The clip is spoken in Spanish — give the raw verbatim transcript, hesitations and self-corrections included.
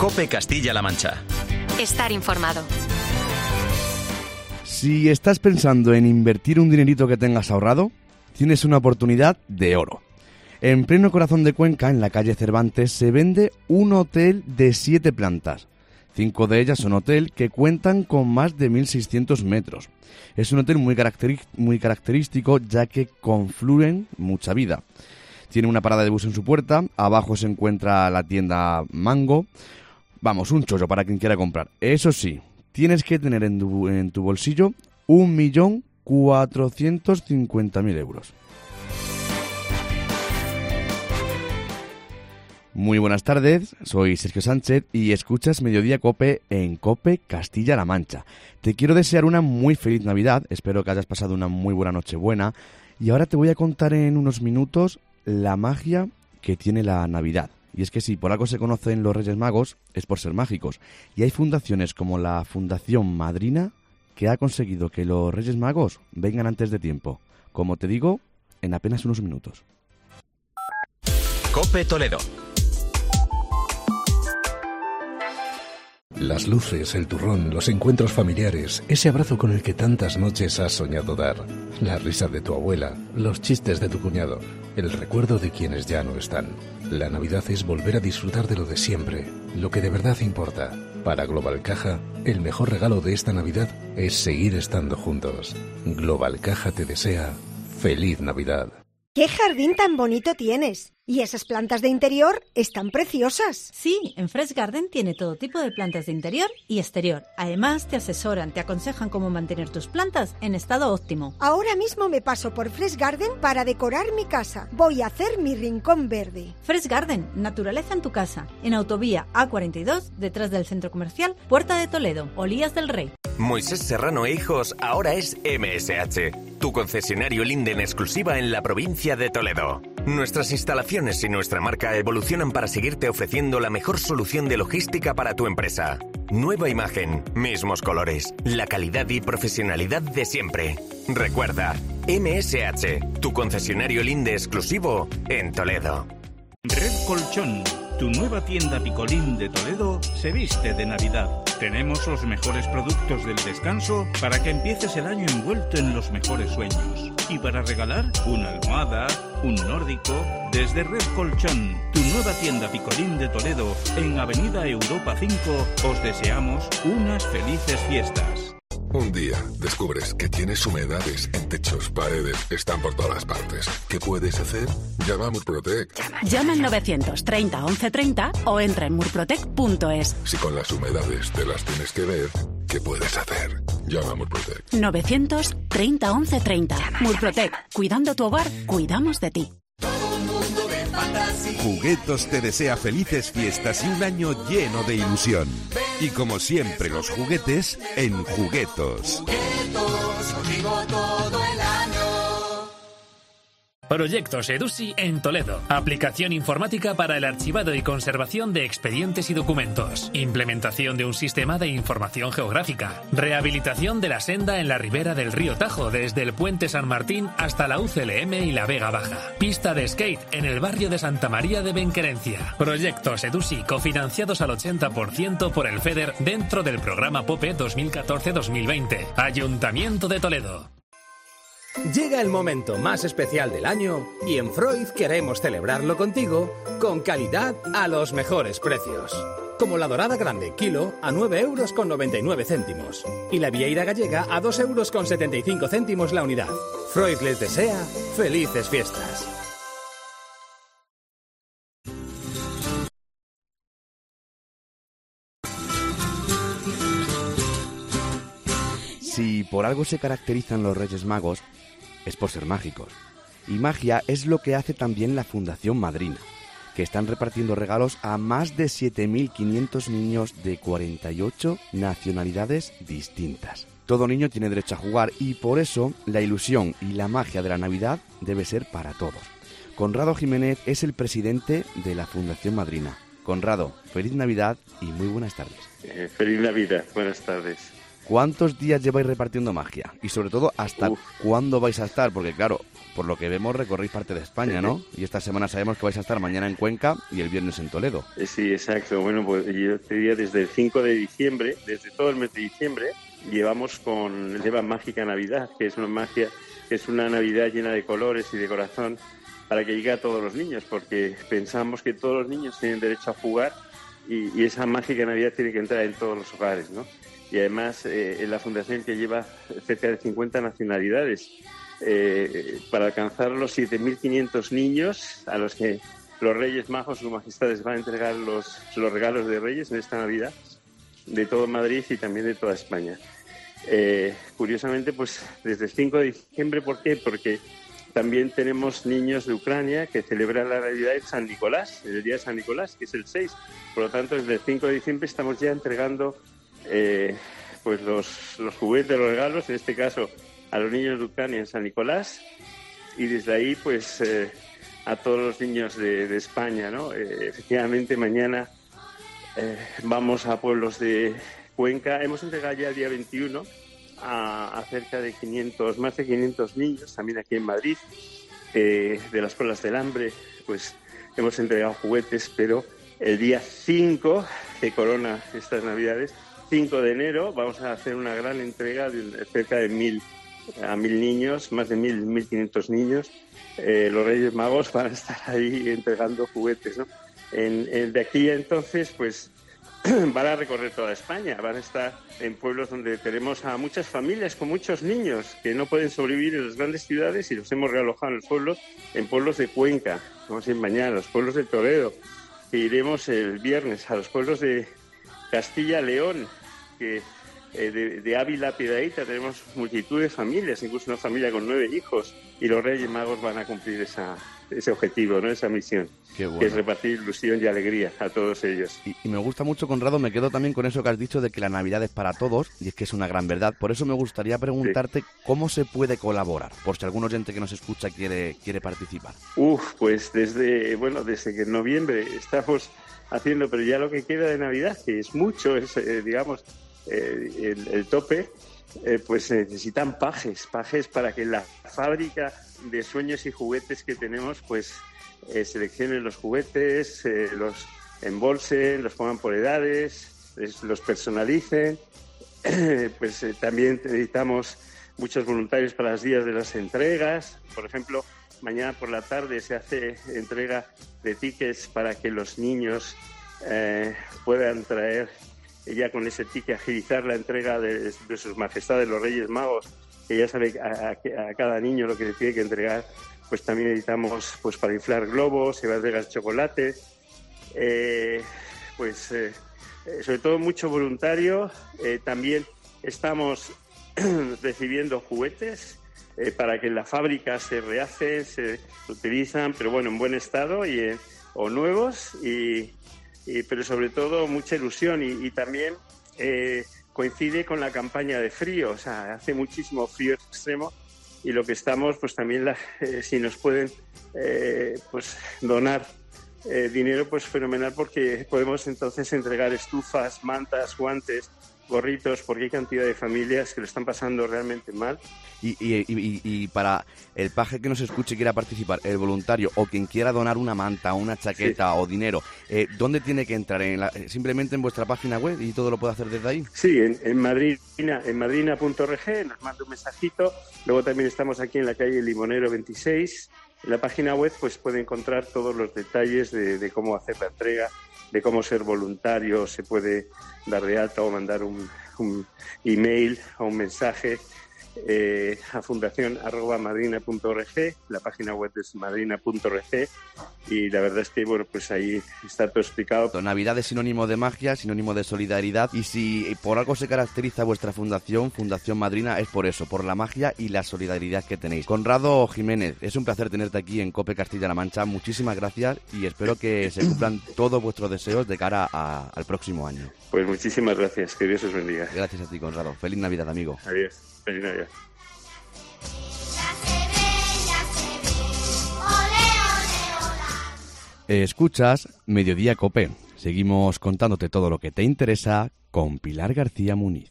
COPE Castilla-La Mancha. Estar informado. Si estás pensando en invertir un dinerito que tengas ahorrado, tienes una oportunidad de oro. En pleno corazón de Cuenca, en la calle Cervantes, se vende un hotel de siete plantas. Cinco de ellas son hotel que cuentan con más de mil seiscientos metros. Es un hotel muy, caracteri- muy característico, ya que confluyen mucha vida. Tiene una parada de bus en su puerta, abajo se encuentra la tienda Mango. Vamos, un chollo para quien quiera comprar. Eso sí, tienes que tener en tu, en tu bolsillo un millón cuatrocientos cincuenta mil euros. Muy buenas tardes, soy Sergio Sánchez y escuchas Mediodía COPE en COPE Castilla-La Mancha. Te quiero desear una muy feliz Navidad, espero que hayas pasado una muy buena Nochebuena y ahora te voy a contar en unos minutos la magia que tiene la Navidad. Y es que si por algo se conocen los Reyes Magos es por ser mágicos. Y hay fundaciones como la Fundación Madrina que ha conseguido que los Reyes Magos vengan antes de tiempo. Como te digo, en apenas unos minutos. COPE Toledo. Las luces, el turrón, los encuentros familiares, ese abrazo con el que tantas noches has soñado dar, la risa de tu abuela, los chistes de tu cuñado, el recuerdo de quienes ya no están. La Navidad es volver a disfrutar de lo de siempre, lo que de verdad importa. Para Global Caja, el mejor regalo de esta Navidad es seguir estando juntos. Global Caja te desea feliz Navidad. ¡Qué jardín tan bonito tienes! Y esas plantas de interior están preciosas. Sí, en Fresh Garden tiene todo tipo de plantas de interior y exterior. Además, te asesoran, te aconsejan cómo mantener tus plantas en estado óptimo. Ahora mismo me paso por Fresh Garden para decorar mi casa. Voy a hacer mi rincón verde. Fresh Garden, naturaleza en tu casa. En Autovía A cuarenta y dos, detrás del Centro Comercial Puerta de Toledo, Olías del Rey. Moisés Serrano e Hijos ahora es M S H, tu concesionario Linden exclusiva en la provincia de Toledo. Nuestras instalaciones y nuestra marca evolucionan para seguirte ofreciendo la mejor solución de logística para tu empresa. Nueva imagen, mismos colores, la calidad y profesionalidad de siempre. Recuerda, M S H, tu concesionario Linde exclusivo en Toledo. Red Colchón, tu nueva tienda Picolín de Toledo, se viste de Navidad. Tenemos los mejores productos del descanso para que empieces el año envuelto en los mejores sueños. Y para regalar una almohada, un nórdico, desde Red Colchón, tu nueva tienda Picolín de Toledo, en Avenida Europa cinco, os deseamos unas felices fiestas. Un día descubres que tienes humedades en techos, paredes, están por todas partes. ¿Qué puedes hacer? Llama a Murprotec. Llama al novecientos treinta once treinta o entra en murprotec punto es. Si con las humedades te las tienes que ver, ¿qué puedes hacer? Llama a Murprotec. novecientos treinta once treinta. Murprotec. Cuidando tu hogar, cuidamos de ti. Juguetos te desea felices fiestas y un año lleno de ilusión. Y como siempre los juguetes en Juguetos. Juguetos, contigo todo el año. Proyectos EDUSI en Toledo. Aplicación informática para el archivado y conservación de expedientes y documentos. Implementación de un sistema de información geográfica. Rehabilitación de la senda en la ribera del río Tajo desde el Puente San Martín hasta la U C L M y la Vega Baja. Pista de skate en el barrio de Santa María de Benquerencia. Proyectos EDUSI cofinanciados al ochenta por ciento por el FEDER dentro del programa POPE dos mil catorce dos mil veinte. Ayuntamiento de Toledo. Llega el momento más especial del año y en Freud queremos celebrarlo contigo con calidad a los mejores precios. Como la dorada grande, kilo, a nueve euros con noventa y nueve céntimos. Y la vieira gallega a dos euros con setenta y cinco céntimos la unidad. Freud les desea felices fiestas. Si por algo se caracterizan los Reyes Magos, es por ser mágicos. Y magia es lo que hace también la Fundación Madrina, que están repartiendo regalos a más de siete mil quinientos niños de cuarenta y ocho nacionalidades distintas. Todo niño tiene derecho a jugar y por eso la ilusión y la magia de la Navidad debe ser para todos. Conrado Jiménez es el presidente de la Fundación Madrina. Conrado, feliz Navidad y muy buenas tardes. Eh, feliz Navidad, buenas tardes. ¿Cuántos días lleváis repartiendo magia? Y sobre todo, ¿hasta Uf. cuándo vais a estar? Porque claro, por lo que vemos recorréis parte de España, sí, ¿no? Y esta semana sabemos que vais a estar mañana en Cuenca y el viernes en Toledo. Sí, exacto. Bueno, pues yo te diría desde el cinco de diciembre, desde todo el mes de diciembre, llevamos con lleva Mágica Navidad, que es una magia, que es una Navidad llena de colores y de corazón para que llegue a todos los niños, porque pensamos que todos los niños tienen derecho a jugar y, y esa Mágica Navidad tiene que entrar en todos los hogares, ¿no? Y además eh, en la fundación, que lleva cerca de cincuenta nacionalidades, eh, para alcanzar los siete mil quinientos niños a los que los Reyes Magos, sus majestades, van a entregar los, los regalos de Reyes en esta Navidad, de todo Madrid y también de toda España. Eh, curiosamente, pues desde el cinco de diciembre, ¿por qué? Porque también tenemos niños de Ucrania que celebran la Navidad en San Nicolás, en el día de San Nicolás, que es el seis. Por lo tanto, desde el cinco de diciembre estamos ya entregando eh, pues los, los juguetes, los regalos, en este caso a los niños de Ucrania en San Nicolás, y desde ahí pues eh, a todos los niños de, de España, ¿no? Eh, efectivamente, mañana eh, vamos a pueblos de Cuenca. Hemos entregado ya el día veintiuno a, a cerca de quinientos, más de quinientos niños, también aquí en Madrid, eh, de las Colas del Hambre, pues hemos entregado juguetes, pero el día cinco, que corona estas Navidades, cinco de enero, vamos a hacer una gran entrega de cerca de mil a mil niños, más de mil, mil quinientos niños. Eh, los Reyes Magos van a estar ahí entregando juguetes, ¿no? En, en, de aquí a entonces, pues van a recorrer toda España, van a estar en pueblos donde tenemos a muchas familias con muchos niños que no pueden sobrevivir en las grandes ciudades y los hemos realojado en los pueblos, en pueblos de Cuenca, vamos a ir mañana, los pueblos de Toledo, que iremos el viernes a los pueblos de Castilla-León, que eh, de, de Ávila, Piedrahíta, tenemos multitud de familias, incluso una familia con nueve hijos, y los Reyes Magos van a cumplir esa, ese objetivo, ¿no? Esa misión. Qué bueno. Que es repartir ilusión y alegría a todos ellos. Y, y me gusta mucho, Conrado, me quedo también con eso que has dicho de que la Navidad es para todos, y es que es una gran verdad. Por eso me gustaría preguntarte sí. cómo se puede colaborar, por si algún oyente que nos escucha quiere, quiere participar. Uf, pues desde, bueno, desde que en noviembre estamos haciendo, pero ya lo que queda de Navidad, que es mucho, es, eh, digamos, eh, el, el tope, eh, pues se necesitan pajes, pajes para que la fábrica de sueños y juguetes que tenemos, pues eh, seleccionen los juguetes, eh, los embolsen, los pongan por edades, les, los personalicen. Pues eh, también necesitamos muchos voluntarios para los días de las entregas. Por ejemplo, mañana por la tarde se hace entrega de tickets para que los niños eh, puedan traer, ya con ese ticket, agilizar la entrega de, de sus majestades los Reyes Magos, que ya sabe a, a, a cada niño lo que le tiene que entregar. Pues también necesitamos, pues para inflar globos, se va a entregar chocolate, eh, pues eh, sobre todo mucho voluntario. Eh, también estamos recibiendo juguetes eh, para que en la fábrica se rehacen, se utilizan, pero bueno, en buen estado y eh, o nuevos, y, y pero sobre todo mucha ilusión, y, y también eh, coincide con la campaña de frío, o sea, hace muchísimo frío extremo, y lo que estamos, pues también la, eh, si nos pueden eh, pues donar eh, dinero, pues fenomenal, porque podemos entonces entregar estufas, mantas, guantes, gorritos, porque hay cantidad de familias que lo están pasando realmente mal. Y, y, y, y para el paje que nos escuche y quiera participar, el voluntario o quien quiera donar una manta, una chaqueta sí. o dinero, eh, ¿dónde tiene que entrar? ¿En la, simplemente en vuestra página web y todo lo puede hacer desde ahí? Sí, en, en madrina, en madrina punto org, nos manda un mensajito. Luego también estamos aquí en la calle Limonero veintiséis. En la página web pues puede encontrar todos los detalles de, de cómo hacer la entrega, de cómo ser voluntario, se puede dar de alta o mandar un, un email o un mensaje eh, a fundación arroba madrina punto org. La página web es madrina punto org, y la verdad es que bueno, pues ahí está todo explicado. Navidad es sinónimo de magia, sinónimo de solidaridad, y si por algo se caracteriza vuestra fundación, Fundación Madrina, es por eso, por la magia y la solidaridad que tenéis. Conrado Jiménez, es un placer tenerte aquí en COPE Castilla-La Mancha, muchísimas gracias, y espero que se cumplan todos vuestros deseos de cara a, al próximo año. Pues muchísimas gracias, que Dios os bendiga. Gracias a ti, Conrado. Feliz Navidad, amigo. Adiós, feliz Navidad. Escuchas Mediodía COPE. Seguimos contándote todo lo que te interesa con Pilar García Muniz.